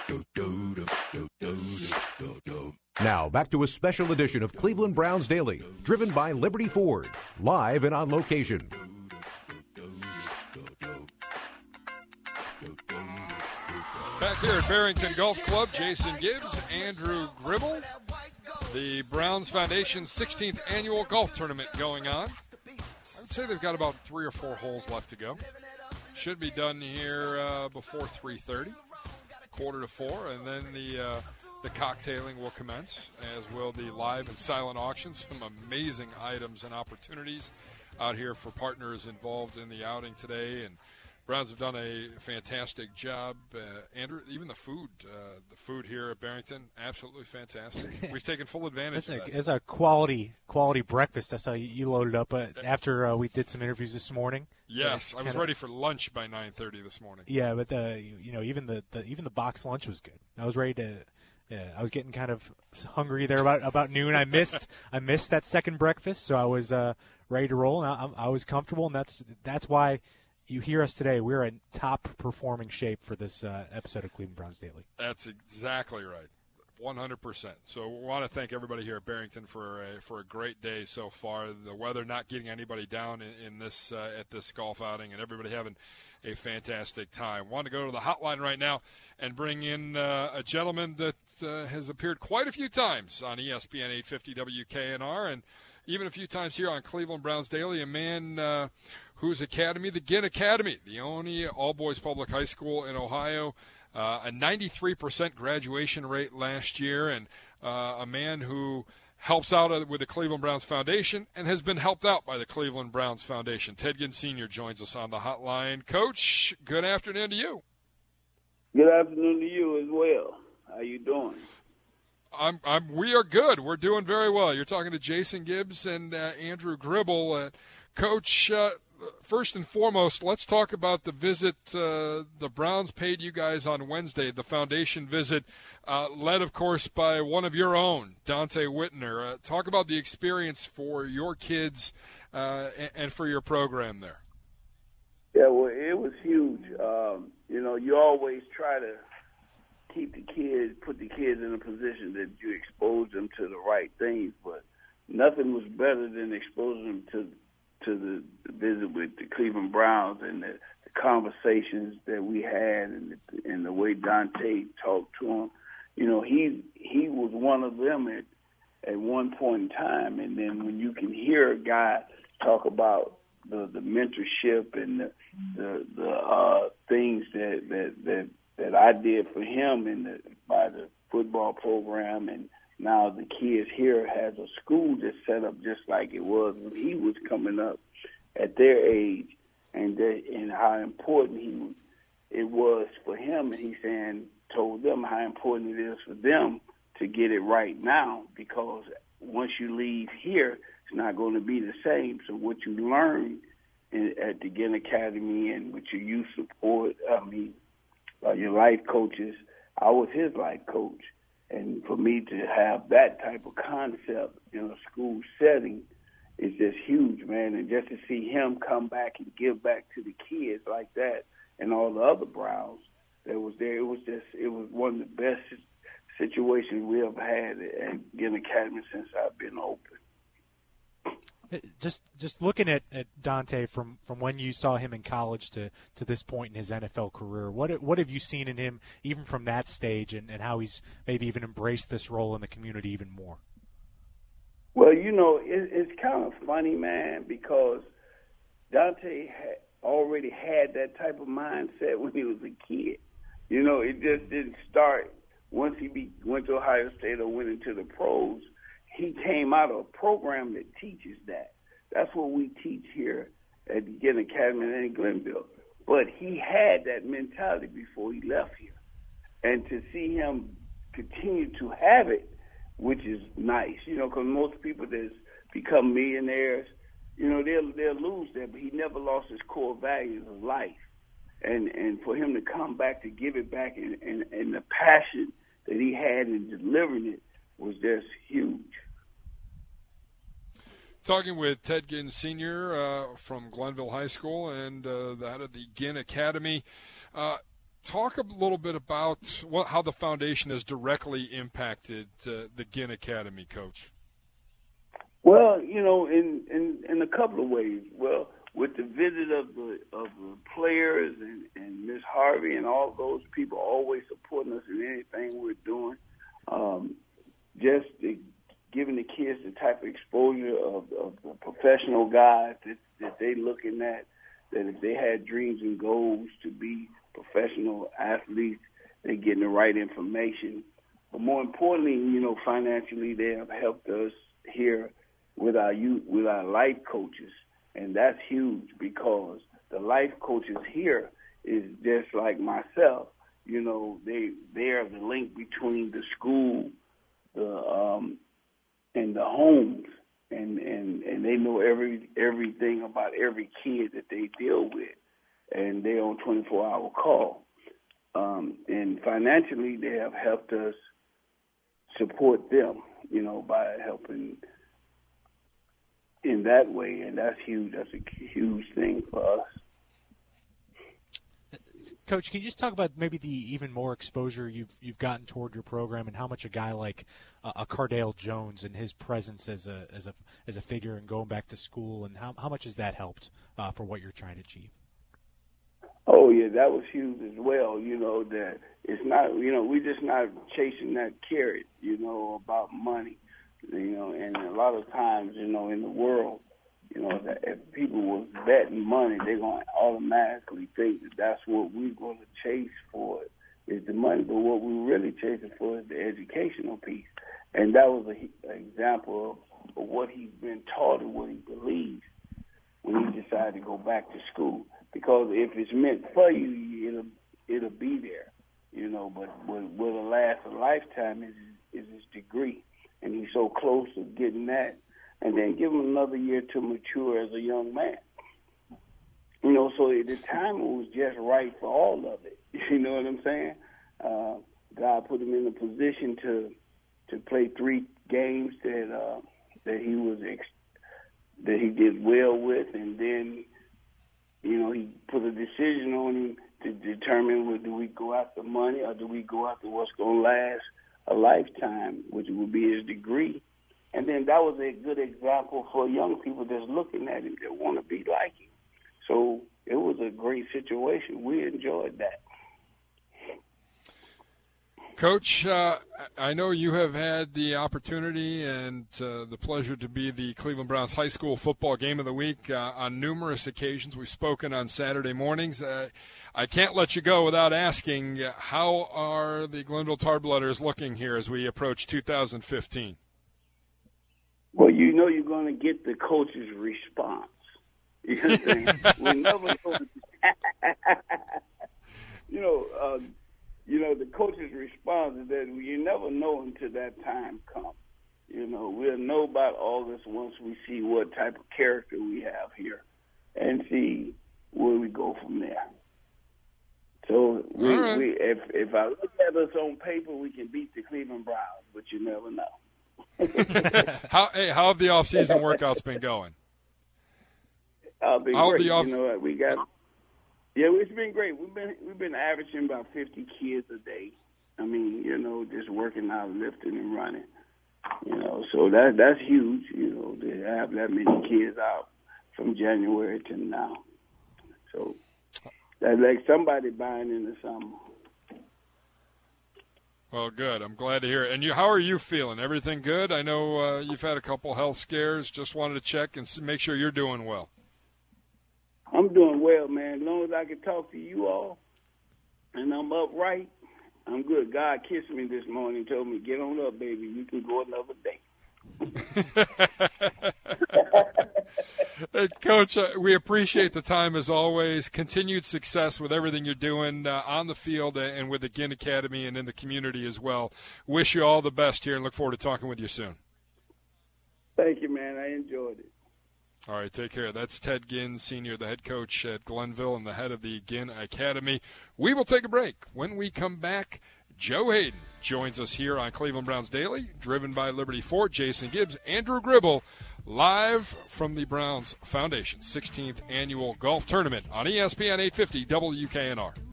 Now, back to a special edition of Cleveland Browns Daily, driven by Liberty Ford, live and on location. Back here at Barrington Golf Club, Jason Gibbs, Andrew Gribble. The Browns Foundation 16th annual golf tournament going on. I would say they've got about 3 or 4 holes left to go. Should be done here before 3:30, 3:45, and then the cocktailing will commence, as will the live and silent auctions. Some amazing items and opportunities out here for partners involved in the outing today, and Browns have done a fantastic job. Andrew, even the food here at Barrington, absolutely fantastic. We've taken full advantage of that. It's a quality breakfast. I saw you loaded up after we did some interviews this morning. Yes, I was ready for lunch by 9:30 this morning. Yeah, but even the box lunch was good. I was ready to. I was getting kind of hungry there about noon. I missed that second breakfast, so I was ready to roll, and I was comfortable, and that's why. You hear us today. We're in top-performing shape for this episode of Cleveland Browns Daily. That's exactly right, 100%. So we want to thank everybody here at Barrington for a great day so far. The weather not getting anybody down in this at this golf outing, and everybody having a fantastic time. Want to go to the hotline right now and bring in a gentleman that has appeared quite a few times on ESPN 850 WKNR and even a few times here on Cleveland Browns Daily, a man whose academy, the Ginn Academy, the only all-boys public high school in Ohio, a 93% graduation rate last year, and a man who helps out with the Cleveland Browns Foundation and has been helped out by the Cleveland Browns Foundation. Ted Ginn Sr. joins us on the hotline. Coach, good afternoon to you. Good afternoon to you as well. How you doing? We are good. We're doing very well. You're talking to Jason Gibbs and Andrew Gribble. Coach, first and foremost, let's talk about the visit the Browns paid you guys on Wednesday, the foundation visit, led, of course, by one of your own, Dante Whitner. Talk about the experience for your kids and for your program there. Yeah, well, it was huge. You always try to put the kids in a position that you expose them to the right things, but nothing was better than exposing them to the visit with the Cleveland Browns and the conversations that we had and the way Dante talked to him. He was one of them at one point in time, and then when you can hear a guy talk about the mentorship and the things that I did for him by the football program, and now the kids here has a school that's set up just like it was when he was coming up at their age, and how important it was for him. And he told them how important it is for them to get it right now, because once you leave here, it's not going to be the same. So what you learn at the Ginn Academy and with your youth support, your life coaches, I was his life coach. And for me to have that type of concept in a school setting is just huge, man. And just to see him come back and give back to the kids like that and all the other Browns that was there, it was one of the best situations we ever had at Ginn Academy since I've been open. Just looking at Dante from when you saw him in college to this point in his NFL career, what have you seen in him even from that stage and how he's maybe even embraced this role in the community even more? Well, it's kind of funny, man, because Dante already had that type of mindset when he was a kid. It just didn't start once he went to Ohio State or went into the pros. He came out of a program that teaches that. That's what we teach here at the Ginn Academy in Glenville. But he had that mentality before he left here. And to see him continue to have it, which is nice, because most people that become millionaires, they'll lose that, but he never lost his core values of life. And for him to come back to give it back and the passion that he had in delivering it was just huge. Talking with Ted Ginn Sr. From Glenville High School and the head of the Ginn Academy. Talk a little bit about how the foundation has directly impacted the Ginn Academy, Coach. Well, in a couple of ways. Well, with the visit of the players and Miss Harvey and all those people always supporting us in anything we're doing, just giving the kids the type of exposure of the professional guys that they looking at, that if they had dreams and goals to be professional athletes, they're getting the right information. But more importantly, financially, they have helped us here with our life coaches, and that's huge because the life coaches here is just like myself. They are the link between the school, and the homes, and they know everything about every kid that they deal with, and they're on 24-hour call. And financially, they have helped us support them, by helping in that way, and that's huge. That's a huge thing for us. Coach, can you just talk about maybe the even more exposure you've gotten toward your program, and how much a guy like a Cardale Jones and his presence as a figure and going back to school, and how much has that helped for what you're trying to achieve? Oh yeah, that was huge as well. That it's not, we're just not chasing that carrot, about money, and a lot of times, in the world, that if people was betting money, they're going to automatically think that that's what we're going to chase for is the money. But what we're really chasing for is the educational piece. And that was an example of what he's been taught and what he believes when he decided to go back to school. Because if it's meant for you, it'll be there, But what'll last a lifetime is his degree. And he's so close to getting that. And then give him another year to mature as a young man. So at the time it was just right for all of it. You know what I'm saying? God put him in a position to play 3 games that he did well with, and then he put a decision on him to determine do we go after money or do we go after what's going to last a lifetime, which would be his degree. And then that was a good example for young people that's looking at him that want to be like him. So it was a great situation. We enjoyed that. Coach, I know you have had the opportunity and the pleasure to be the Cleveland Browns High School Football Game of the Week on numerous occasions. We've spoken on Saturday mornings. I can't let you go without asking, how are the Glenville Tarblooders looking here as we approach 2015? Well, you're going to get the coach's response. You know what I'm saying? We never know. The coach's response is that you never know until that time comes. We'll know about August once we see what type of character we have here and see where we go from there. So if I look at us on paper, we can beat the Cleveland Browns, but you never know. How have the off-season workouts been going? Been great. It's been great. We've been averaging about 50 kids a day. I mean, just working out, lifting and running. So that's huge. To have that many kids out from January to now. So that's like somebody buying into something. Well, good. I'm glad to hear it. And how are you feeling? Everything good? I know you've had a couple health scares. Just wanted to check and make sure you're doing well. I'm doing well, man. As long as I can talk to you all and I'm upright, I'm good. God kissed me this morning, told me, get on up, baby. You can go another day. Hey, Coach, we appreciate the time as always. Continued success with everything you're doing on the field and with the Ginn Academy and in the community as well. Wish you all the best here and look forward to talking with you soon. Thank you, man. I enjoyed it. All right, take care. That's Ted Ginn, Sr., the head coach at Glenville and the head of the Ginn Academy. We will take a break. When we come back, Joe Hayden joins us here on Cleveland Browns Daily, driven by Liberty Ford. Jason Gibbs, Andrew Gribble, live from the Browns Foundation 16th Annual Golf Tournament on ESPN 850 WKNR.